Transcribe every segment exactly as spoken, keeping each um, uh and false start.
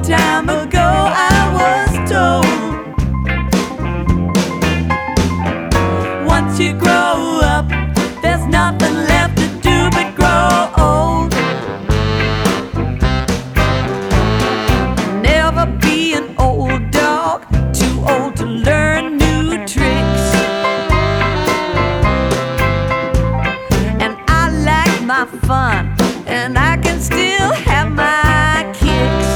time ago I was told, once you grow up, there's nothing left to do but grow old. Never be an old dog, too old to learn new tricks. And I like my fun, and I can still have my kicks.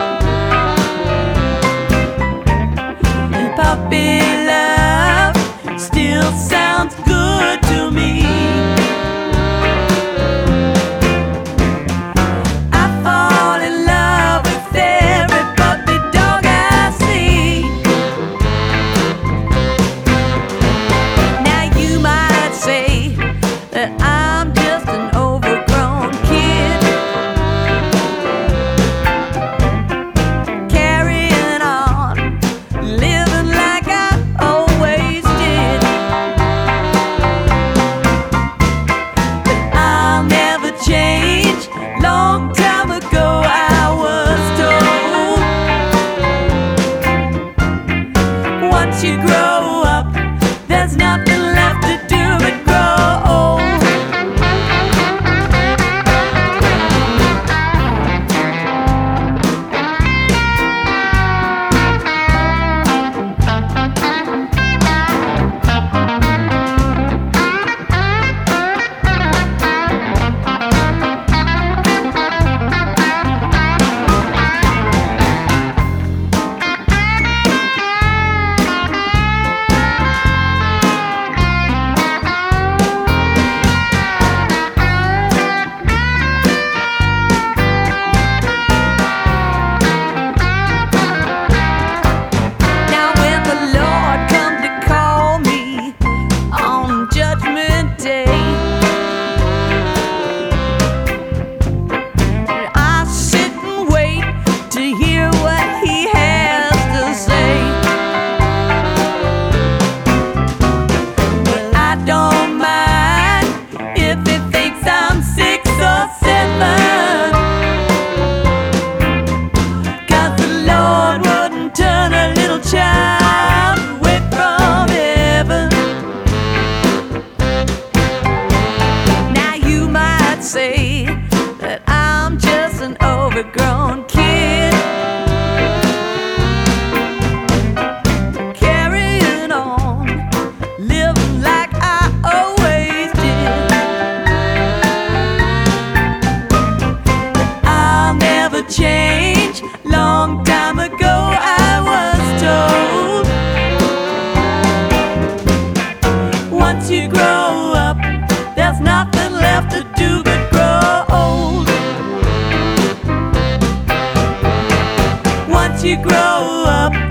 And puppy love still sounds good to me. I fall in love with every puppy dog I see. Now you might say that I'm just an overgrown kid, carrying on, living like I always did. But I'll never change. Long time ago I was told, once you grow up, there's nothing left to do but grow old. Now when the Lord comes to call me on Judgment Day, I sit and wait to hear what He has to say. Well, I don't mind if He thinks I'm six or seven, 'cause the Lord wouldn't turn a little child away from heaven. Now you might say that I'm just an overgrown kid, carrying on, living like I always did. But I'll never change. Long time ago I was told, once you grow up, there's nothing left to do but grow old. Once you grow up,